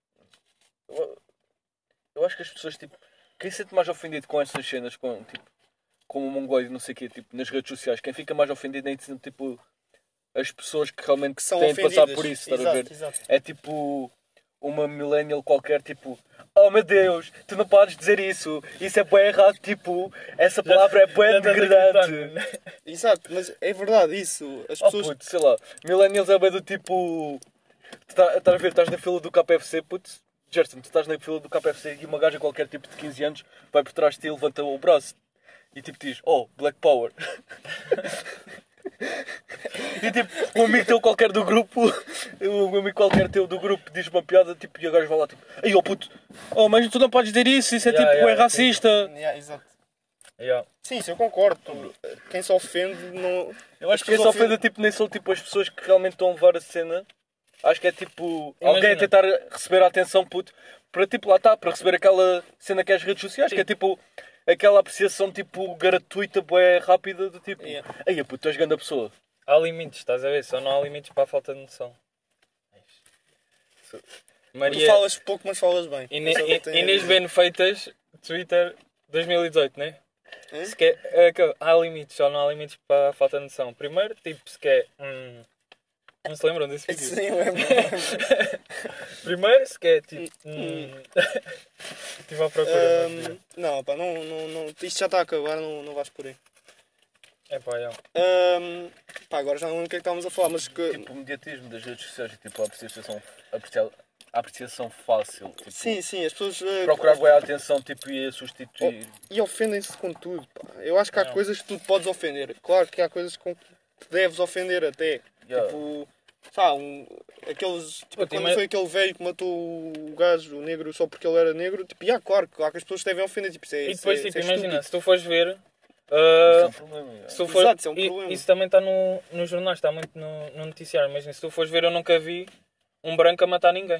eu, eu acho que as pessoas, tipo, quem se sente mais ofendido com essas cenas, com, tipo, como o mongoloide, não sei o quê, tipo, nas redes sociais, quem fica mais ofendido nem são, tipo, as pessoas que realmente que são têm de ofendidas. passar por isso, estás a Exato, ver? exato. É tipo, uma millennial qualquer, tipo, oh meu Deus, tu não podes dizer isso, isso é bué errado, tipo, essa palavra é bué Já estás a degradante. gritar. Exato, mas é verdade isso. As Oh pessoas. puto, sei lá, millennials é bem do tipo, tu tá- estás a ver, estás na fila do K F C, puto, Gerson, tu estás na fila do K F C e uma gaja qualquer tipo de quinze anos vai por trás de ti e levanta o braço e tipo diz, oh, Black Power. E tipo, um amigo teu qualquer do grupo, um amigo qualquer teu do grupo diz uma piada tipo, e o gajo vai lá tipo, ei ó puto, oh mas tu não podes dizer isso, isso é Yeah, tipo, yeah, é racista. Yeah, exato. Yeah. Sim, isso eu concordo. Quem se ofende não. Eu acho que quem se ofende tipo, nem são tipo as pessoas que realmente estão a levar a cena. Acho que é tipo alguém a Imagina. tentar receber a atenção puto, para tipo lá está, para receber aquela cena que é as redes sociais, que é tipo aquela apreciação tipo gratuita, bué rápida do tipo, Yeah. ei puto, tu és grande pessoa. Há limites, estás a ver? Só não há limites para a falta de noção. Maria Tu falas pouco, mas falas bem. Ine- Isso é o que eu tenho a Inês dizer. Benfeitas, Twitter dois mil e dezoito, né? Hã? Se quer, é que há limites, só não há limites para a falta de noção. Primeiro, tipo, se quer. Hum, não se lembram desse vídeo? Sim, eu lembro. Primeiro, se quer, tipo. Hum, estive à procura. mas- Ahm, não, pá, não, não, não, isto já está a acabar, não, não vais por aí. É pá, já. Ahm, pá, agora já não lembro o que é que estávamos a falar, mas que. Tipo, o mediatismo das redes sociais e tipo, a apreciação, aprecia- a apreciação fácil. Tipo, Sim, sim, as pessoas. eh, procurar bué a atenção tipo, e a substituir. E ofendem-se com tudo, pá. Eu acho que há Não. coisas que tu te podes ofender. Claro que há coisas com que te deves ofender até. Yeah. Tipo, sabe, um, aqueles. Tipo, Puta, quando mas- foi aquele velho que matou o gajo, o negro, só porque ele era negro, tipo, yeah, claro, claro que as pessoas te devem ofender. Tipo, isso é, E isso depois, é, tipo, isso é imagina, estúpido. se tu fores ver. Isso ah, é um problema. yeah. se tu for, Exato, isso é um i- problema. isso também está no, nos jornais, está muito no, no noticiário. Imagina, se tu fores ver, eu nunca vi um branco a matar ninguém.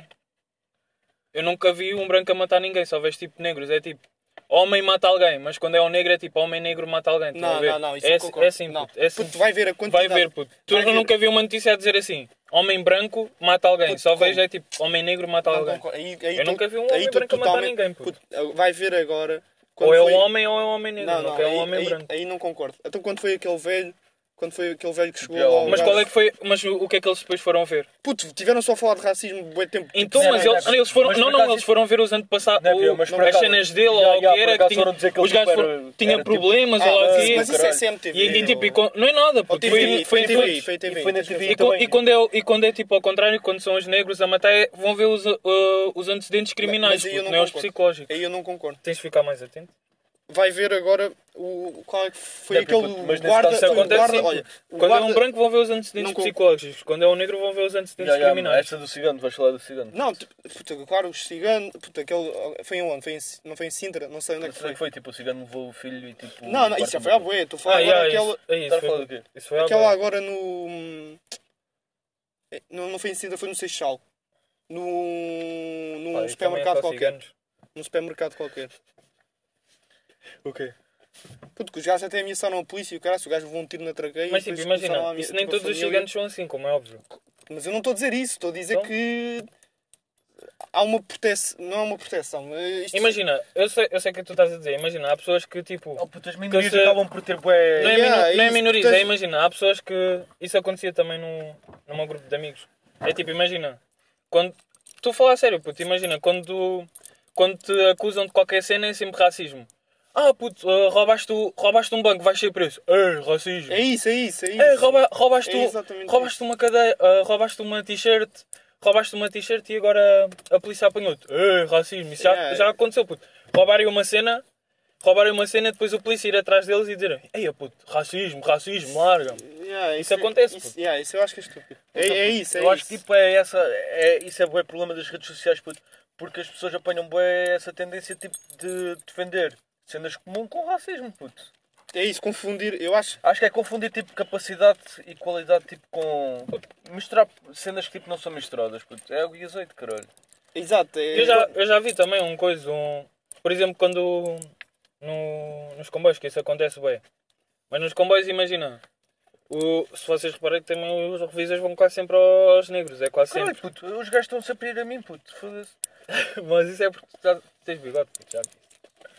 Eu nunca vi um branco a matar ninguém, só vejo tipo negros. É tipo, homem mata alguém, mas quando é um negro é tipo, homem negro mata alguém. Estão Não, a ver? não, não, isso é, eu concordo. é assim, Não. puto, é Puto, assim. vai ver a Vai quantidade. ver, puto. Tu Vai ver. nunca vi uma notícia a dizer assim, homem branco mata alguém. Puto, só como? vejo é tipo, homem negro mata Não alguém. concordo. Aí- aí Eu tu- nunca vi um aí homem tu branco a matar totalmente- ninguém, puto. Puto, vai ver agora. Ou quando é foi- um homem ou é um homem negro, Não, não, não, que é um aí, homem aí, branco. aí não concordo. Então quando foi aquele velho, quando foi aquele velho que chegou Yeah, lá ao Mas gajo- qual é que foi, mas o o que é que eles depois foram ver? Puto, tiveram só a falar de racismo bué tempo. Então, Não, mas não, eles, não, eles foram, mas não, por não, acaso eles foram ver os antepassados, Não é pior, mas por as acaso- cenas dele, Yeah, ou o yeah, que por era, acaso que tinha, foram dizer que ele os gajos tipo foram, era- tinha era tipo- problemas, Ah, ou lá o mas, quê. mas isso é C M T V. E, e tipo, e ou- com- não é nada, ou puto, T V, foi, foi, T V, foi, foi T V. e foi na tens T V razão. e, co- também. e quando é, e quando é tipo ao contrário, quando são os negros a matar, é- vão ver os, uh, os antecedentes criminais, Mas aí eu puto, não não é os concordo. psicológicos. Aí eu não concordo. Tens de ficar mais atento. Vai ver agora o qual é que foi Não, aquele puto, mas nesse guarda. caso Isso o acontece guarda sempre. olha, o Quando é um guarda- branco vão ver os antecedentes Não concordo. psicológicos, quando é um negro vão ver os antecedentes Yeah, yeah, criminais. essa do cigano, vais falar do cigano. Não, tipo, puta, claro, os ciganos. Puta, aquele. Foi em onde? Foi em, não foi em Sintra? Não sei onde é Não que sei o foi. que foi, tipo, o cigano levou o filho e tipo... Não, não, isso já foi à boia. Estou a falar Ah, agora yeah, aquela. isso, é isso, Estás a falar foi, do quê? isso foi Aquela agora. agora no. Não, não foi em Sintra, foi no Seixal. No, num Pá, isso supermercado também é só qualquer. ciganos. Num supermercado qualquer. O quê? Puto, que os gajos até ameaçaram a polícia e o cara, se o gajo levou um tiro na traqueia. Mas e tipo, depois começaram a imagina, amea- isso nem tipo, a todos os família- ciganos são assim, como é óbvio. Mas eu não estou a dizer isso, estou a dizer Então? que há uma proteção. Não é uma proteção. eh, Isto... Imagina, eu sei, eu sei o que tu estás a dizer, imagina, há pessoas que tipo. Oh puto, as minorias se- acabam por ter bué... Não é, Yeah, minu- não é isso, minorias, tens- é imagina, há pessoas que. Isso acontecia também no, no meu grupo de amigos. É tipo, imagina, quando. Estou a falar a sério, puto, imagina, quando, quando te acusam de qualquer cena é sempre racismo. Ah, puto, uh, roubaste, o- roubaste um banco, vais ser preso. Ei, racismo. É isso, é isso, é isso. Ei, rouba, roubaste, É o- exatamente roubaste uma cadeia, uh, roubaste uma t-shirt, roubaste uma t-shirt e agora a polícia apanhou-te. Ei, racismo, isso já, Yeah. já aconteceu, puto. Roubarem uma cena, roubarem uma cena, depois o polícia ir atrás deles e dizer: ei, puto, racismo, racismo, larga. Yeah, Isso acontece, Isso, puto. yeah, isso eu acho que é estúpido. É, é isso, é Eu isso. acho que tipo, é essa, é, isso é bué problema das redes sociais, puto, porque as pessoas apanham bué essa tendência tipo, de defender cenas comuns com racismo, puto. É isso, confundir. Eu acho. Acho que é confundir tipo capacidade e qualidade tipo com... misturar cenas que tipo não são misturadas, puto. É água e azeite, caralho. Exato. É... Eu já, eu já vi também um coisa, um, por exemplo, quando no, nos comboios, que isso acontece bem. Mas nos comboios, imagina, o, se vocês reparem que também os revisores vão quase sempre aos negros, é quase Caralho, sempre. puto, os gajos estão sempre a ir a mim, puto. Foda-se. Mas isso é porque tu já tens bigode, puto, já disse.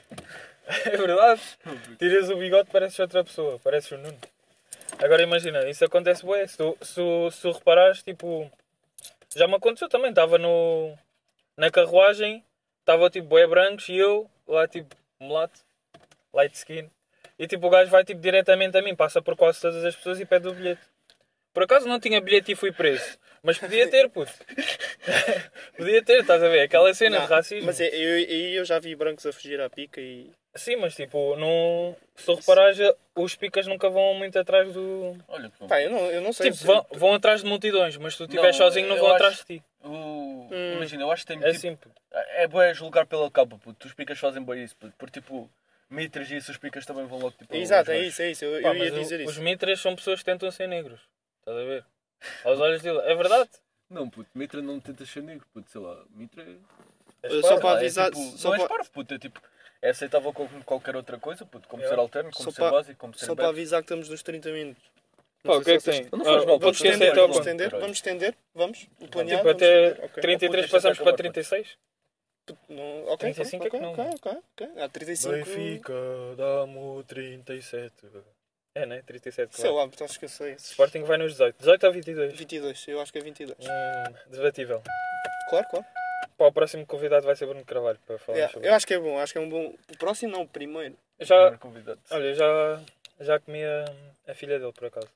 É verdade. Tiras o bigode, pareces outra pessoa, pareces o Nuno. Agora imagina, isso acontece bem. Se tu, se, tu- se tu reparares, tipo, já me aconteceu também, estava no na carruagem, estava tipo bué brancos e eu lá tipo mulato, light skin. E tipo o gajo vai tipo diretamente a mim, passa por quase todas as pessoas e pede o bilhete. Por acaso não tinha bilhete e fui preso, mas podia ter, puto. Podia ter, estás a ver? Aquela cena Não, de racismo. Mas é- eu, eu, eu já vi brancos a fugir à pica e... Sim, mas tipo, não... se tu reparares, os picas nunca vão muito atrás do... Olha, pô. Pá, eu não, eu não sei Tipo, se... vão, vão atrás de multidões, mas se tu estiveres Não, sozinho não eu vão acho- atrás de ti. O- Hum. Imagina, eu acho que tem É tipo, simples. é bué julgar pela capa, puto. Os picas fazem bem isso, puto. Por tipo, mitras e isso, os picas também vão logo tipo. Exato, aos é gajos. isso, é isso. Eu, Pá, eu ia mas o- dizer os isso. mitras são pessoas que tentam ser negros. Estás a ver? Aos olhos dele. É verdade. Não, puto, mitra não tenta ser negro, puto, sei lá. Mitra é. És Só parvo. para Ah, avisar- É, tipo, só não és para- parvo, puto. É tipo. É aceitável como qualquer outra coisa, puto. Como Yeah. ser alterno, como Só ser para- básico, como ser Só para bebe. avisar que estamos nos trinta minutos. Pá, Não o que sei é que se tem? vocês- Não faz Ah, mal, Vamos pode estender, até ao vamos ponto. estender, caralho. vamos estender, vamos. O planeado, Tipo, vamos até estender. Ok. trinta e três Puta, passamos isto para vai trinta e seis. Não, ok, trinta e cinco é ok, que não. ok, ok, ok. Há trinta e cinco. Benfica, dá-me trinta e sete. É, né? trinta e sete. Sei Claro. lá, acho que eu sei. Sporting vai nos dezoito. dezoito ou vinte e dois? vinte e dois, eu acho que é vinte e dois. Hum, debatível. Claro, claro. Pá, o próximo convidado vai ser Bruno Carvalho para falar Yeah, sobre eu acho que é bom, acho que é um bom. O próximo não, o primeiro. Já, Primeiro convidado. olha, já, já comi a, a filha dele, por acaso.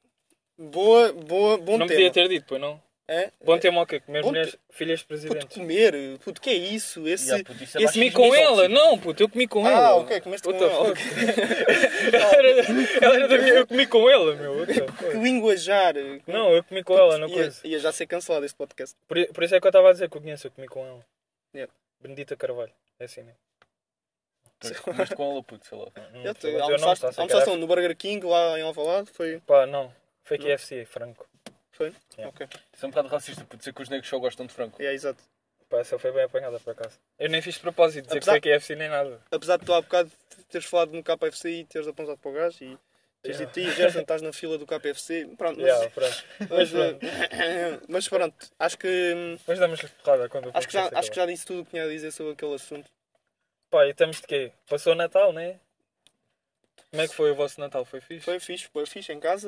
Boa, boa, bom não tema. podia ter dito, pois não? É? Bom tema o quê? Comer Bom mulheres, filhas de Puto, presidentes. comer, puto, que é isso? Esse. Yeah, puto, isso é esse Comi machismo com ela! tóxico. Não, puto, eu comi com ela. Ah, ok, comeste com What the ela. fuck? ok. ela, era, ela era da minha... Eu comi com ela, meu. What the Que fuck? linguajar. Não, eu comi com ela, não ia, coisa. ia já ser cancelado este podcast. Por, i- por isso é que eu estava a dizer que eu conheço, eu comi com ela. Yeah. Benedita Carvalho. É assim, né? Pois, comeste com ela, puto, sei lá. Não, Eu não te- sei, mas eu não, Almoçaste está a ser almoçaste caralho. no Burger King lá em Alvalade? Foi? Pá, não. Foi Não? K F C, franco. Foi? Yeah. Ok. Isso é um bocado racista, puto, dizer que os negros só gostam de frango. É, exato. Pá, essa foi bem apanhada por acaso. Eu nem fiz de propósito dizer Apesar- que foi K F C nem nada. Apesar de tu há bocado teres falado no K F C e teres apontado para o gajo e teres Yeah. dito, "Ih, Gerson, estás na fila do K F C." Pronto, mas, Yeah, pronto. mas, Mas pronto. eh, mas pronto, acho que, Mas damos-lhe porrada quando o acho, que já, podcast acho que acabar. já disse tudo o que tinha a dizer sobre aquele assunto. Pá, e estamos de quê? Passou o Natal, né? Como é que foi o vosso Natal? Foi fixe? Foi fixe, foi fixe em casa.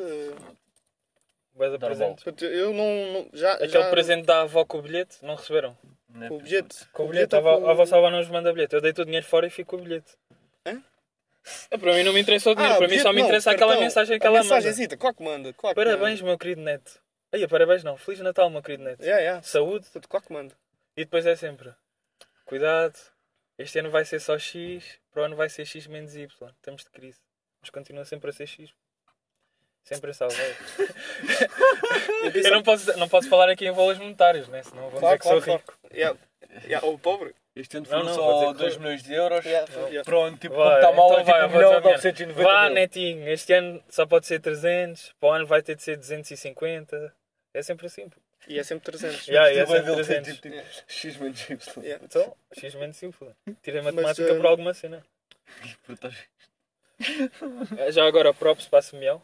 Bué de Normal. presentes. Portanto, Eu não. não- já, Aquele já, presente da avó com o bilhete, não receberam? Né, Com o puto? bilhete. Com o bilhete, a ou avó, com- a vossa avó não nos manda bilhete. Eu deito o dinheiro fora e fico com o bilhete. Hã? É, para mim não me interessa o dinheiro, Ah, para mim bilhete só me não, interessa aquela cartão. mensagem que A ela manda. mensagenzita, claro que manda. Claro que Parabéns, meu querido neto. Aí, parabéns não. Feliz Natal, meu querido neto. manda. Yeah, yeah. Saúde. Portanto, claro que manda. E depois é sempre. Cuidado. Este ano vai ser só X. Para o ano vai ser X menos Y. Estamos de crise. Mas continua sempre a ser X. Sempre a salvar. Eu não posso, não posso falar aqui em valores monetários, né? Senão vão Claro, dizer que sou claro, rico. Yeah. Yeah, ou pobre. Este ano Não, foram não, vou dizer só que dois foi. milhões de euros. Yeah, yeah. Pronto, tipo, Vai, como está mal, então é tipo vai, um vou milhão dizer o novecentos e noventa Vá, mil. netinho. Este ano só pode ser trezentos. Para o ano vai ter de ser duzentos e cinquenta. É sempre assim. pô. E é sempre trezentos. Yeah, e é Tipo, é sempre dele ter, trezentos. tipo, tipo, X menos Y. Yeah. Então, X menos Y. Tirei Mas, matemática eh, por alguma cena. Portanto, Já agora, props para a Semiel.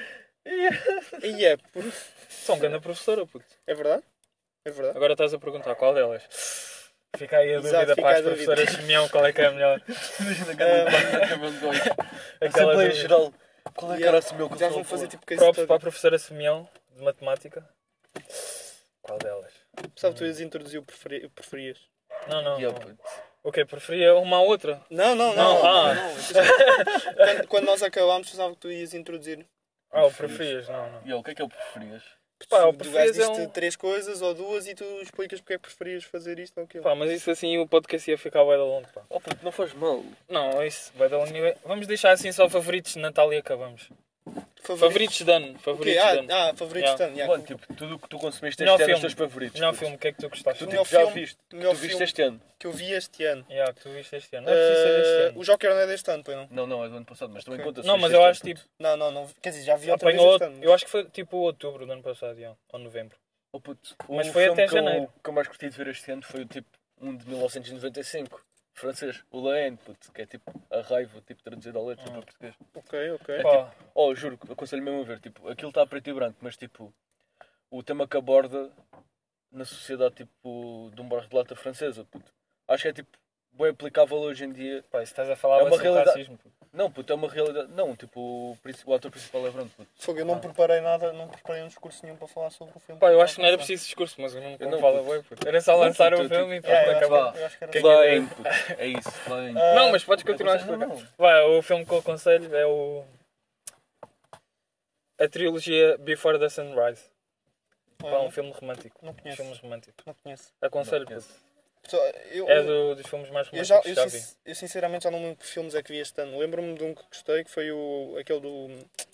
E é, por- São grande professora, puto. é verdade? É verdade. Agora estás a perguntar qual delas. Fica aí a Exato, dúvida fica para a as dúvida. professoras Semião, qual é que é a melhor. imagina que anda de cabelo de dois. Aquela Assembleia dúvida. Geral. Qual é que era assim meu que Já eu vão sou fazer a tipo case Props study. para a professora Semião, de matemática. Qual delas? Sabe, tu ias introduzir o preferi- o preferias. Não, não. Yeah, não. puto. O quê? Preferia uma à outra? Não, não, Não, não. ah. não. Quando, quando nós acabámos, pensava que tu ias introduzir. Ah, o preferias? Não, não. E eu, o que é que é o preferias? Pá, o o gajo preferias é disse um... três coisas ou duas e tu explicas porque é que preferias fazer isto ou aquilo. Pá, mas isso assim o podcast ia ficar bué da longo, pá. Oh puto, não faz mal. Não, isso vai dar longo. Vamos deixar assim só favoritos de Natal e acabamos. Favoritos de ano. O quê? Favoritos de ano. Ah, ah, favoritos Yeah. de ano. yeah. Bom, tipo, tudo o que tu consumiste Melhor este ano, os filme. teus favoritos. Melhor puto. filme, o que é que tu gostaste? Tu Melhor tipo, já filme- viste, que melhor tu viste filme- este ano. Que eu vi este ano. Yeah, que tu viste este ano. Não é preciso ser este Eh, ano. o Joker não é deste ano, pois não? Não, não, é do ano passado, mas também Ok. conta. se Não, viste mas este eu ano, acho puto. tipo. Não, não, não. Quer dizer, já vi outra vez Apanhou este outro, ano. eu acho que foi tipo outubro do ano passado, yeah, ou novembro. Oh, puto, Mas o foi filme até que eu- janeiro. que eu mais gostei de ver este ano foi o tipo um de mil novecentos e noventa e cinco, francês, o La Haine, puto, que é tipo a raiva, tipo traduzido à letra Ah. para português. Ok, ok. É Pá, Oh, juro, aconselho mesmo a ver, tipo, aquilo está a preto e branco, mas tipo, o tema que aborda na sociedade tipo de um bairro de lata francesa, puto. Acho que é tipo bem aplicável hoje em dia. pá, isso estás a falar É uma sobre realidade- racismo. puto. Não, puto, é uma realidade. Não, tipo, o, princi- o ator principal é branco, puto. Fogo, eu não preparei nada, não preparei um discurso nenhum para falar sobre o filme. Pá, eu acho que não era preciso discurso, mas eu não, Eu não não, fala puto. bem, puto. Era só Não, lançar puto, o eu, filme e tipo, pronto, É, eu acho, acabou. que- eu acho que era Quem só- é La que- Haine, puto. É isso, La Haine. Ah, Não, mas podes continuar a Não, explicar. não. Vai, o filme que eu aconselho é o. A trilogia Before the Sunrise. Pá, um filme romântico. Não conheço. Filmes românticos. Não conheço. Aconselho, Não puto. Só- Eu, É do, dos filmes mais eu, românticos já, que eu, já vi. sin- eu sinceramente já não me lembro que filmes é que vi este ano. Lembro-me de um que gostei, que foi o, aquele do...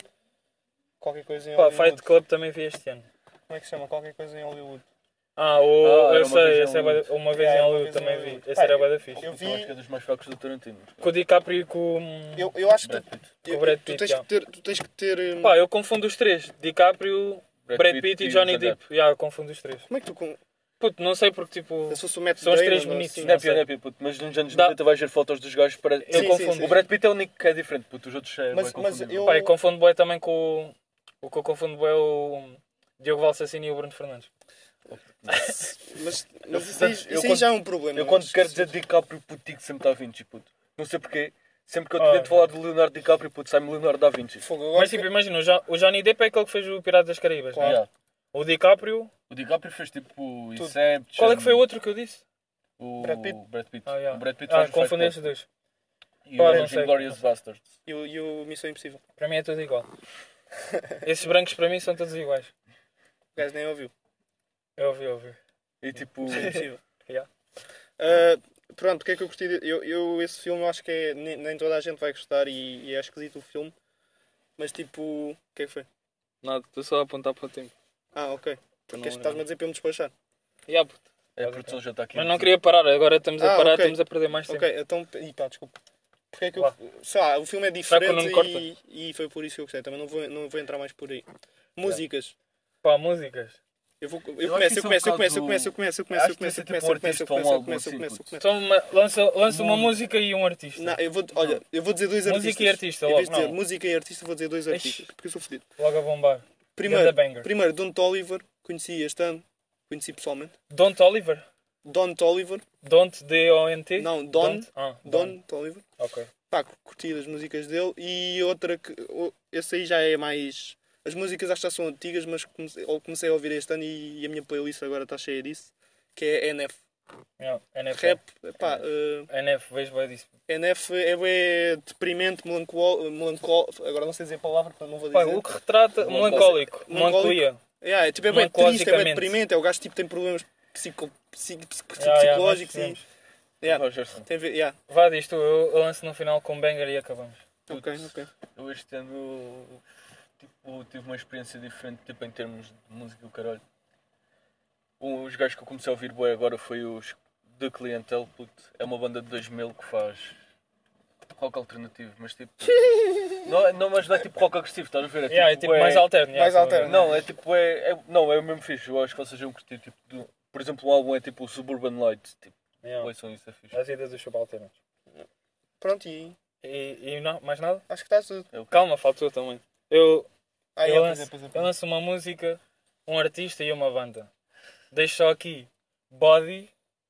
Qualquer coisa em Pá, Hollywood. Fight Club também vi este ano. Como é que se chama? Qualquer coisa em Hollywood. Ah, o, Ah, eu Era Uma Vez sei, em esse é bué da- Hollywood. uma vez É, em Uma Hollywood Vez em também vi. Hollywood. Esse Pá, era bué da fixe. Eu Eu acho que é vi... dos mais fracos do Tarantino. Com o DiCaprio e com, Eu, eu acho que Brad tu, Pitt. com o eu- Brad tu, Pitt. tens já. que ter, tu tens que ter... hum, Pá, eu confundo os três. DiCaprio, Brad Brad, Pitt Pitt e e Johnny Johnny Depp. Já, eu confundo os três. Como é que tu... Com... Puto, não sei porque tipo... Se fosse o Matt São os Damon, três ou bonitos, assim. não Népia, sei. népia, puto. Mas nos anos Dá- noventa vais ver fotos dos gajos para... Eu Sim, sim, confundo. sim. O Brad Pitt é o único que é diferente, puto. Os outros é Mas- bem mas confundível. eu- Pá, e confundo bué também com o... O que eu confundo bué é o Diogo Valsassini e o Bruno Fernandes. Mas, mas Eu, isso aí, eu isso aí quando- já é um problema. Eu quando mas- quero dizer DiCaprio, puto, digo sempre Da Vinci, puto. Não sei porquê. Sempre que eu Ah, tento falar de Leonardo DiCaprio, puto, sai-me Leonardo Da Vinci. Fogo, agora Mas tipo, imagina, o Jo- o Johnny Depp é aquele que fez o Pirata das Caraíbas, não é? Yeah. O DiCaprio... O DiCaprio fez tipo Tudo. Inception. Qual é que foi o outro que eu disse? O Brad Pitt. Brad Pitt. Ah, yeah. O Brad Pitt Ah, faz o Fight confundi Club. estes dois. E Pá, o não sei. Inglourious Basterds. E o, e o Missão Impossível. Para mim é tudo igual. Esses brancos para mim são todos iguais. O gajo nem ouviu. Eu ouvi, eu ouvi. E tipo... Missão Impossível. Yeah. Uh, pronto, o que é que eu gostei de... eu, eu esse filme eu acho que é... nem, nem toda a gente vai gostar e, e é esquisito o filme. Mas tipo... O que é que foi? Nada, estou só a apontar para o tempo. Ah, ok. Para não Porque estás-me a lembrar. dizer para eu me despachar. Yeah, puto. A produção já está aqui. Mas não queria parar, agora estamos a Ah, parar, ok. estamos a perder mais tempo. Ok, então... Ih pá, desculpa. Porque é que eu... Vá. Sei lá, o filme é que eu diferente não me corto? e, e foi por isso que eu gostei. Também não vou, não vou entrar mais por aí. Músicas. Pá, músicas. Eu, vou, eu, Eu começo, acho eu que começo, eu isso é começo, um eu começo, eu começo, eu começo, Acho eu que começo, isso eu é começo, tipo eu um começo, eu artista ou um começo, eu álbum começo, eu assim, começo, eu puto. começo. Só uma, lança, lança uma Não. música e um artista. Não, eu vou, olha, eu vou dizer dois Música artistas. e artista, Em vez de logo, dizer não. música e artista, vou dizer dois Ixi. artistas, porque eu sou fodido. Logo a bombar. Primeiro, Ganda banger. primeiro Don Toliver, conheci este ano, conheci pessoalmente. Don't Oliver? Don Toliver, Don't, D O N T? Não, Don. Don't? Ah, Don Toliver. Ok. Pá, curti as músicas dele e outra que, o- esse aí já é mais... As músicas acho que já são antigas, mas comecei, ou comecei a ouvir este ano e, e a minha playlist agora está cheia disso, que é N F. Yeah, N F. Rap, pá, uh, N F, vejo bem disso. N F é bem deprimente, melancólico, melancó... agora não sei dizer a palavra, portanto não vou Pá, dizer. o que retrata melancólico. Melancólico. Melancolia. Yeah, é, tipo, é bem triste, é bem Melancologicamente. deprimente, é o gajo tipo, tem problemas psico, psico, psico, Yeah, yeah, psicológicos nós e... percebemos. Yeah, Rogerson. tem a ver, yeah. Vá disto, eu, eu lanço no final com banger e acabamos. Ok, ok. Eu este ano tipo, tive uma experiência diferente tipo, em termos de música e o caralho. Os gajos que eu comecei a ouvir bué agora foi os The Clientele, puto. É uma banda de dois mil que faz rock alternativo, mas tipo... não, é- não, mas não é tipo rock agressivo, estás a ver? É tipo, Yeah, é tipo bué- mais alterno. yeah, mais estou a ver. alterno. Não, é tipo, é, é- não, é o mesmo fixe, eu acho que vocês iam curtir, tipo, do- por exemplo, um álbum é tipo o Suburban Light, tipo, Yeah. ouçam isso, é fixe. As idas do subalternos. Pronto, e E, e não, mais nada? acho que está tudo. É o que- Calma, faltou também. Eu, Ah, eu, yeah, lanço, pois é, pois é, eu pois é. lanço uma música, um artista e uma banda. Deixo só aqui Body,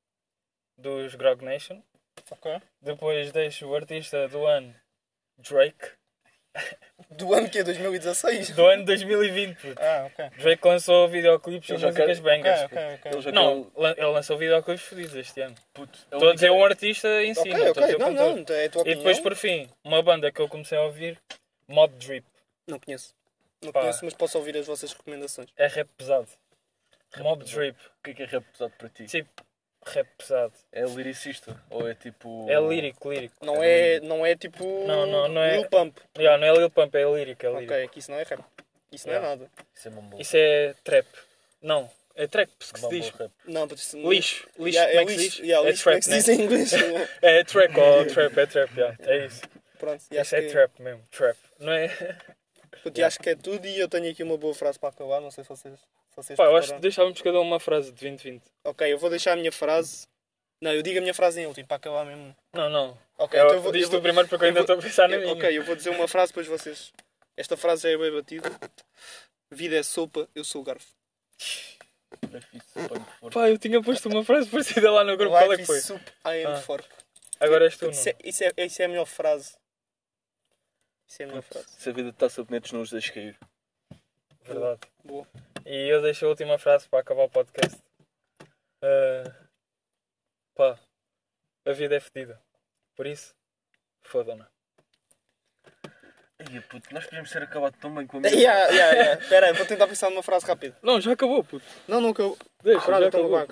dos Grog Nation. Ok. Depois deixo o artista do ano, Drake. Do ano que é dois mil e dezasseis? Do ano dois mil e vinte. puto. Ah, ok. Drake lançou videoclipes e Eu já músicas quero- bangers. Ok, puto. ok, ok. Eles já Não, querem- lan- ele lançou videoclipes fodidos este ano. puto, é a Estou a única- dizer um artista em si, Ok, não estou a ok. dizer o Não, cantor. não, é a tua E opinião. depois, por fim, uma banda que eu comecei a ouvir, Mod Drip. Não conheço. Não Pá. conheço, mas posso ouvir as vossas recomendações. É rap pesado. Mob pesado. Drip. O que é que é rap pesado para ti? Tipo, rap pesado. É liricista? Ou é tipo... É lírico, lírico. Não é, não é tipo... Não, não, não é- Lil Pump. Yeah, não é Lil Pump, é lírico, é lírico. Ok, que isso não é rap. Isso não Yeah. é nada. Isso é mumble. Isso é trap. Não, é trap, que se Mumble diz. rap. Não, mas isso... Lixo. Lixo, Yeah, como é é que se lixo. diz? Yeah, É lixo, como é trap, que se né? diz em inglês? É track ou trap, é trap, yeah. É isso. Pronto, e Isso acho é que... trap mesmo, trap. Não é? Puto, e acho que é tudo e eu tenho aqui uma boa frase para acabar, não sei se vocês, se vocês Pá, eu acho que prepararam. deixávamos cada um uma frase de vinte vinte. Ok, eu vou deixar a minha frase... Não, eu digo a minha frase em último, para acabar mesmo. Não, não. Ok, Eu, então eu vou... diz eu tu vou- primeiro porque eu ainda eu vou- estou a pensar na eu- minha. Ok, eu vou dizer uma frase, depois vocês... Esta frase já é bem batida. Vida é sopa, eu sou o garfo. É fixe, põe forte. Pá, eu tinha posto uma frase parecida lá no grupo, qual é que Life foi? is soup, I am Ah. fork. Agora és tu, não? Isso é, isso, é, isso é a melhor frase. Isso é a melhor frase. Se a vida está a sabonetes, não os deixes cair. Verdade. Boa. E eu deixo a última frase para acabar o podcast. Ah, pá, a vida é fedida. Por isso, foda-me. Ia, puto, nós podíamos ter acabado tão bem com a minha. Yeah, yeah, yeah. Espera aí, vou tentar pensar numa frase rápida. Não, já acabou, puto. Não, não acabou. Deixa, Pronto, já então acabou. vá.